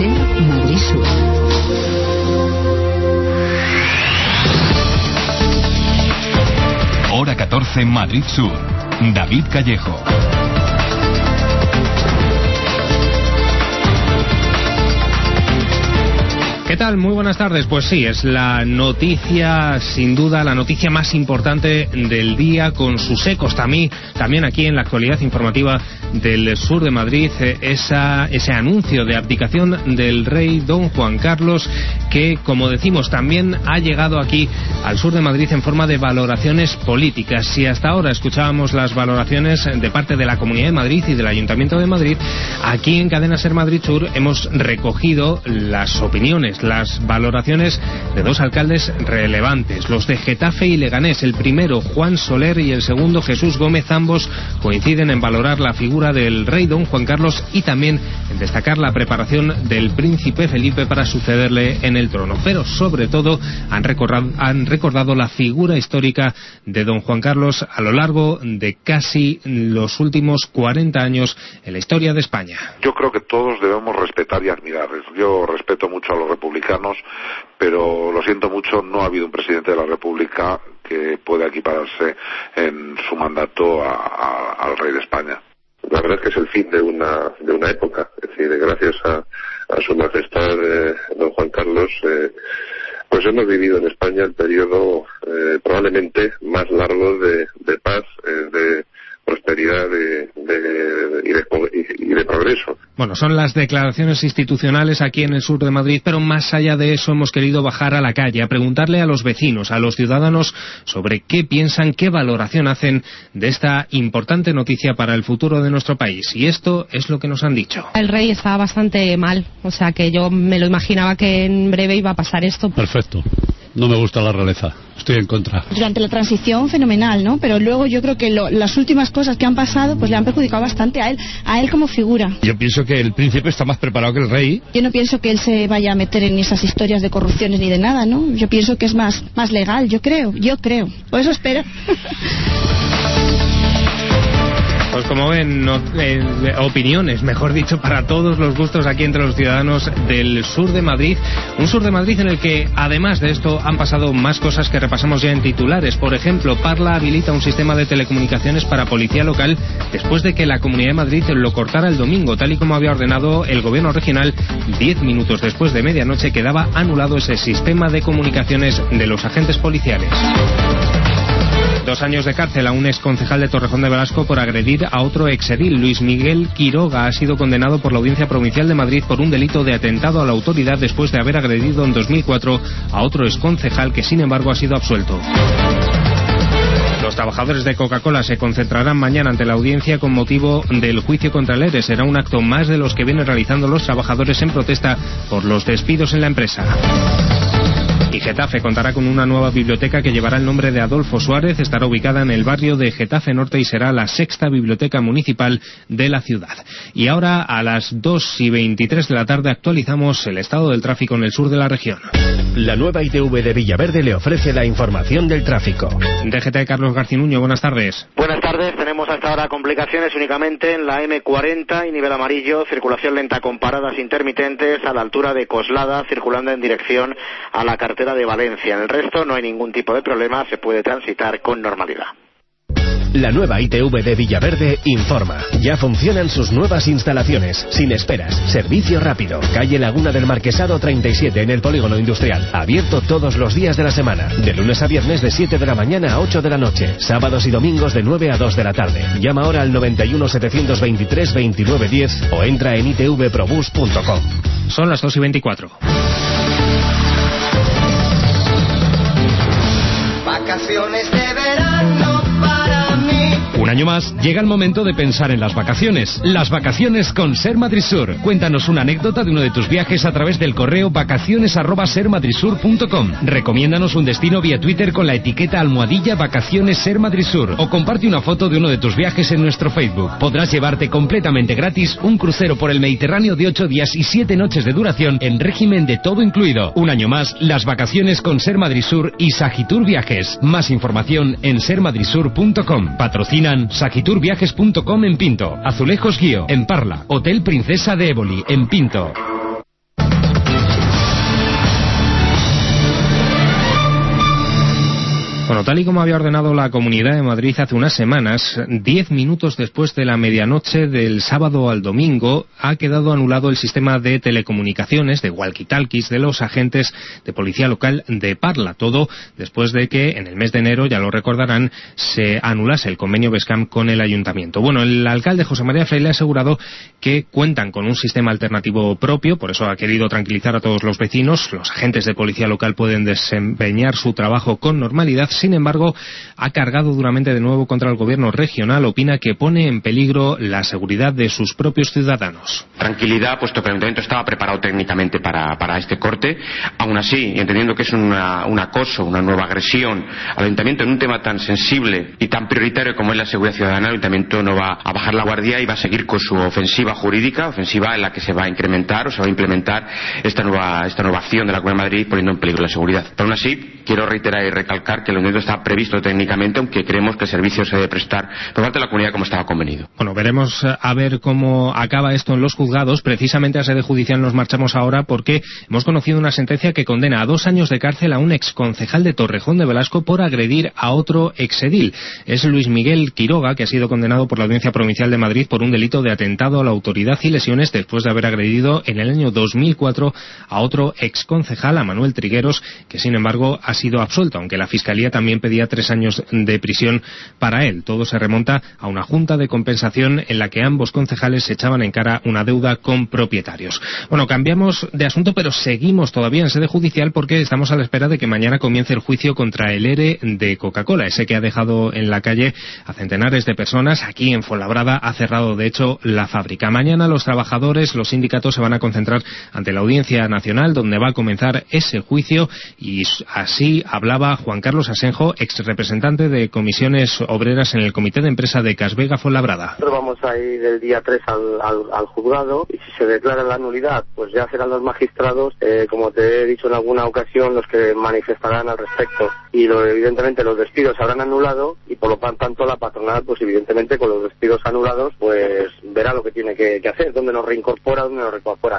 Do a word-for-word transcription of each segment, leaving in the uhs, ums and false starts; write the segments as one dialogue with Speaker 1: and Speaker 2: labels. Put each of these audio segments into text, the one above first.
Speaker 1: Ser Madrid Sur.
Speaker 2: Hora catorce, Madrid Sur. David Callejo.
Speaker 3: ¿Qué tal? Muy buenas tardes. Pues sí, es la noticia, sin duda, la noticia más importante del día, con sus ecos también, también aquí en la actualidad informativa del sur de Madrid, esa, ese anuncio de abdicación del rey don Juan Carlos, que, como decimos, también ha llegado aquí al sur de Madrid en forma de valoraciones políticas. Si hasta ahora escuchábamos las valoraciones de parte de la Comunidad de Madrid y del Ayuntamiento de Madrid, aquí en Cadena Ser Madrid Sur hemos recogido las opiniones, las valoraciones de dos alcaldes relevantes, los de Getafe y Leganés. El primero, Juan Soler, y el segundo, Jesús Gómez. Ambos coinciden en valorar la figura del rey don Juan Carlos y también en destacar la preparación del príncipe Felipe para sucederle en el trono. Pero sobre todo han recordado, han recordado la figura histórica de don Juan Carlos a lo largo de casi los últimos cuarenta años en la historia de España.
Speaker 4: Yo creo que todos debemos respetar y admirar. Yo respeto mucho a los republicanos, pero lo siento mucho, no ha habido un presidente de la República que pueda equipararse en su mandato a, a, al rey de España.
Speaker 5: La verdad es que es el fin de una de una época, es decir, gracias a, a su majestad eh, don Juan Carlos, eh, pues hemos vivido en España el periodo eh, probablemente más largo de, de paz, eh, de prosperidad de, de, y, de, y de progreso.
Speaker 3: Bueno, son las declaraciones institucionales aquí en el sur de Madrid, pero más allá de eso hemos querido bajar a la calle a preguntarle a los vecinos, a los ciudadanos, sobre qué piensan, qué valoración hacen de esta importante noticia para el futuro de nuestro país. Y esto es lo que nos han dicho.
Speaker 6: El rey está bastante mal, o sea que yo me lo imaginaba que en breve iba a pasar esto.
Speaker 7: Perfecto. No me gusta la realeza, estoy en contra.
Speaker 8: Durante la transición, fenomenal, ¿no? Pero luego yo creo que lo, las últimas cosas que han pasado pues le han perjudicado bastante a él, a él como figura.
Speaker 9: Yo pienso que el príncipe está más preparado que el rey.
Speaker 8: Yo no pienso que él se vaya a meter en esas historias de corrupciones ni de nada, ¿no? Yo pienso que es más, más legal, yo creo, yo creo. Por eso espero.
Speaker 3: Pues como ven, no, eh, opiniones, mejor dicho, para todos los gustos aquí entre los ciudadanos del sur de Madrid. Un sur de Madrid en el que, además de esto, han pasado más cosas que repasamos ya en titulares. Por ejemplo, Parla habilita un sistema de telecomunicaciones para policía local después de que la Comunidad de Madrid lo cortara el domingo, tal y como había ordenado el gobierno regional. Diez minutos después de medianoche quedaba anulado ese sistema de comunicaciones de los agentes policiales. Dos años de cárcel a un exconcejal de Torrejón de Velasco por agredir a otro exedil. Luis Miguel Quiroga ha sido condenado por la Audiencia Provincial de Madrid por un delito de atentado a la autoridad después de haber agredido en dos mil cuatro a otro exconcejal que, sin embargo, ha sido absuelto. Los trabajadores de Coca-Cola se concentrarán mañana ante la audiencia con motivo del juicio contra el E R E. Será un acto más de los que vienen realizando los trabajadores en protesta por los despidos en la empresa. Y Getafe contará con una nueva biblioteca que llevará el nombre de Adolfo Suárez. Estará ubicada en el barrio de Getafe Norte y será la sexta biblioteca municipal de la ciudad. Y ahora, a las dos y veintitrés de la tarde, actualizamos el estado del tráfico en el sur de la región.
Speaker 10: La nueva I T V de Villaverde le ofrece la información del tráfico.
Speaker 3: D G T Carlos Garcinuño, buenas tardes.
Speaker 11: Buenas tardes, tenemos hasta ahora complicaciones únicamente en la eme cuarenta y nivel amarillo, circulación lenta con paradas intermitentes a la altura de Coslada, circulando en dirección a la carretera de Valencia. En el resto no hay ningún tipo de problema, se puede transitar con normalidad.
Speaker 10: La nueva I T V de Villaverde informa. Ya funcionan sus nuevas instalaciones, sin esperas, servicio rápido. Calle Laguna del Marquesado treinta y siete en el Polígono Industrial. Abierto todos los días de la semana. De lunes a viernes de siete de la mañana a ocho de la noche. Sábados y domingos de nueve a dos de la tarde. Llama ahora al noventa y uno setecientos veintitrés veintinueve diez o entra en i t v probus punto com.
Speaker 3: Son las dos y veinticuatro.
Speaker 12: Vacaciones de verano para mí.
Speaker 13: Un año más, llega el momento de pensar en las vacaciones. Las vacaciones con Ser Madrid Sur. Cuéntanos una anécdota de uno de tus viajes a través del correo vacaciones arroba ser madrid sur punto com. Recomiéndanos un destino vía Twitter con la etiqueta almohadilla Vacaciones Ser Madrid Sur. O comparte una foto de uno de tus viajes en nuestro Facebook. Podrás llevarte completamente gratis un crucero por el Mediterráneo de ocho días y siete noches de duración en régimen de todo incluido. Un año más, las vacaciones con Ser Madrid Sur y Sagitur Viajes. Más información en ser madrid sur punto com. Patrocinan sagitur viajes punto com en Pinto, Azulejos Guío en Parla, Hotel Princesa de Éboli en Pinto.
Speaker 3: Bueno, tal y como había ordenado la Comunidad de Madrid hace unas semanas, diez minutos después de la medianoche del sábado al domingo, ha quedado anulado el sistema de telecomunicaciones, de walkie-talkies, de los agentes de policía local de Parla. Todo después de que en el mes de enero, ya lo recordarán, se anulase el convenio Bescam con el ayuntamiento. Bueno, el alcalde José María Fraile ha asegurado que cuentan con un sistema alternativo propio, por eso ha querido tranquilizar a todos los vecinos. Los agentes de policía local pueden desempeñar su trabajo con normalidad. Sin embargo, ha cargado duramente de nuevo contra el gobierno regional. Opina que pone en peligro la seguridad de sus propios ciudadanos.
Speaker 1: Tranquilidad, puesto que el ayuntamiento estaba preparado técnicamente para, para este corte. Aún así, entendiendo que es una, un acoso, una nueva agresión al ayuntamiento en un tema tan sensible y tan prioritario como es la seguridad ciudadana, el ayuntamiento no va a bajar la guardia y va a seguir con su ofensiva jurídica, ofensiva en la que se va a incrementar o se va a implementar esta nueva, esta nueva acción de la Comunidad de Madrid, poniendo en peligro la seguridad. Pero aún así, quiero reiterar y recalcar que el ayuntamiento está previsto técnicamente, aunque creemos que el servicio se debe prestar por parte de la comunidad como estaba convenido.
Speaker 3: Bueno, veremos a ver cómo acaba esto en los juzgados. Precisamente a sede judicial nos marchamos ahora porque hemos conocido una sentencia que condena a dos años de cárcel a un exconcejal de Torrejón de Velasco por agredir a otro exedil. Es Luis Miguel Quiroga, que ha sido condenado por la Audiencia Provincial de Madrid por un delito de atentado a la autoridad y lesiones después de haber agredido en el año dos mil cuatro a otro exconcejal, a Manuel Trigueros, que sin embargo ha sido absuelto, aunque la Fiscalía también pedía tres años de prisión para él. Todo se remonta a una junta de compensación en la que ambos concejales se echaban en cara una deuda con propietarios. Bueno, cambiamos de asunto, pero seguimos todavía en sede judicial porque estamos a la espera de que mañana comience el juicio contra el ERE de Coca-Cola, ese que ha dejado en la calle a centenares de personas. Aquí en Fuenlabrada ha cerrado, de hecho, la fábrica. Mañana los trabajadores, los sindicatos se van a concentrar ante la Audiencia Nacional, donde va a comenzar ese juicio, y así hablaba Juan Carlos Asenjo, ex representante de comisiones obreras en el Comité de Empresa de Casvega Fuenlabrada.
Speaker 14: Nosotros vamos a ir el día tres al, al, al juzgado, y si se declara la nulidad, pues ya serán los magistrados, eh, como te he dicho en alguna ocasión, los que manifestarán al respecto. Y lo, evidentemente los despidos se habrán anulado, y por lo tanto la patronal, pues evidentemente con los despidos anulados, pues verá lo que tiene que, que hacer, dónde nos reincorpora, dónde nos reincorpora.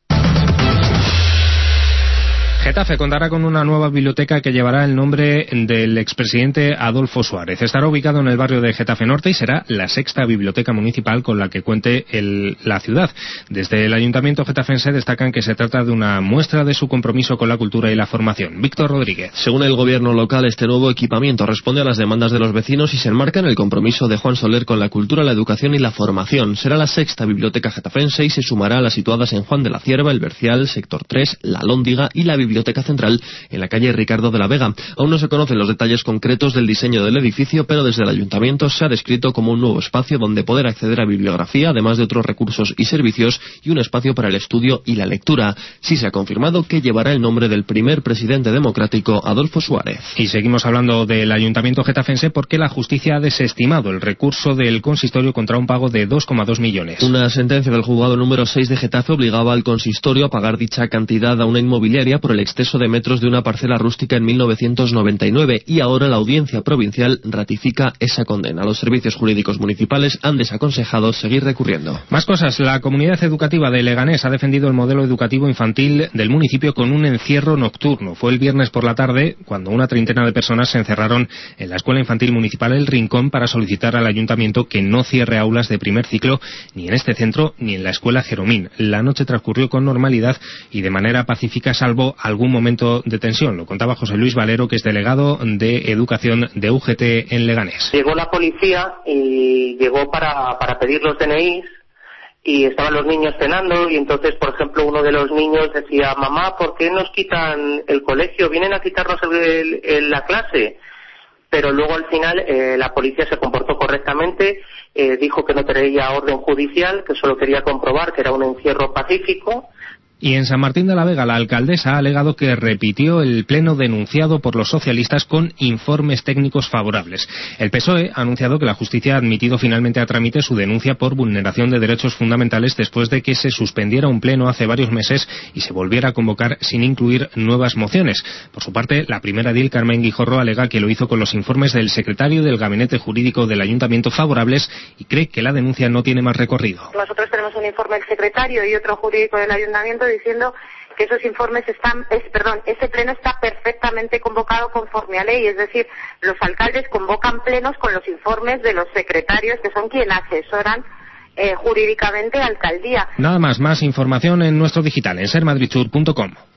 Speaker 3: Getafe contará con una nueva biblioteca que llevará el nombre del expresidente Adolfo Suárez. Estará ubicado en el barrio de Getafe Norte y será la sexta biblioteca municipal con la que cuente el, la ciudad. Desde el Ayuntamiento getafense destacan que se trata de una muestra de su compromiso con la cultura y la formación. Víctor Rodríguez.
Speaker 15: Según el gobierno local, este nuevo equipamiento responde a las demandas de los vecinos y se enmarca en el compromiso de Juan Soler con la cultura, la educación y la formación. Será la sexta biblioteca getafense y se sumará a las situadas en Juan de la Cierva, El Bercial, Sector tres, La Lóndiga y la biblioteca Biblioteca Central en la calle Ricardo de la Vega. Aún no se conocen los detalles concretos del diseño del edificio, pero desde el ayuntamiento se ha descrito como un nuevo espacio donde poder acceder a bibliografía, además de otros recursos y servicios, y un espacio para el estudio y la lectura. Sí se ha confirmado que llevará el nombre del primer presidente democrático, Adolfo Suárez.
Speaker 3: Y seguimos hablando del ayuntamiento getafense porque la justicia ha desestimado el recurso del consistorio contra un pago de dos coma dos millones.
Speaker 15: Una sentencia del juzgado número seis de Getafe obligaba al consistorio a pagar dicha cantidad a una inmobiliaria por el exceso de metros de una parcela rústica en mil novecientos noventa y nueve, y ahora la Audiencia Provincial ratifica esa condena. Los servicios jurídicos municipales han desaconsejado seguir recurriendo.
Speaker 3: Más cosas. La comunidad educativa de Leganés ha defendido el modelo educativo infantil del municipio con un encierro nocturno. Fue el viernes por la tarde cuando una treintena de personas se encerraron en la Escuela Infantil Municipal El Rincón para solicitar al ayuntamiento que no cierre aulas de primer ciclo ni en este centro ni en la Escuela Jeromín. La noche transcurrió con normalidad y de manera pacífica, salvo algún momento de tensión. Lo contaba José Luis Valero, que es delegado de Educación de U G T en Leganés.
Speaker 16: Llegó la policía y llegó para, para pedir los D N Is, y estaban los niños cenando, y entonces, por ejemplo, uno de los niños decía: mamá, ¿por qué nos quitan el colegio? ¿Vienen a quitarnos el, el, el, la clase? Pero luego al final eh, la policía se comportó correctamente, eh, dijo que no traía orden judicial, que solo quería comprobar que era un encierro pacífico.
Speaker 3: Y en San Martín de la Vega, la alcaldesa ha alegado que repitió el pleno denunciado por los socialistas con informes técnicos favorables. El P S O E ha anunciado que la justicia ha admitido finalmente a trámite su denuncia por vulneración de derechos fundamentales después de que se suspendiera un pleno hace varios meses y se volviera a convocar sin incluir nuevas mociones. Por su parte, la primera edil, Carmen Guijorro, alega que lo hizo con los informes del secretario del Gabinete Jurídico del Ayuntamiento favorables y cree que la denuncia no tiene más recorrido.
Speaker 17: Nosotros tenemos un informe del secretario y otro jurídico del Ayuntamiento diciendo que esos informes están, es, perdón, ese pleno está perfectamente convocado conforme a ley, es decir, los alcaldes convocan plenos con los informes de los secretarios, que son quienes asesoran eh, jurídicamente a alcaldía.
Speaker 3: Nada más, más información en nuestro digital, en ser madrid sur punto com.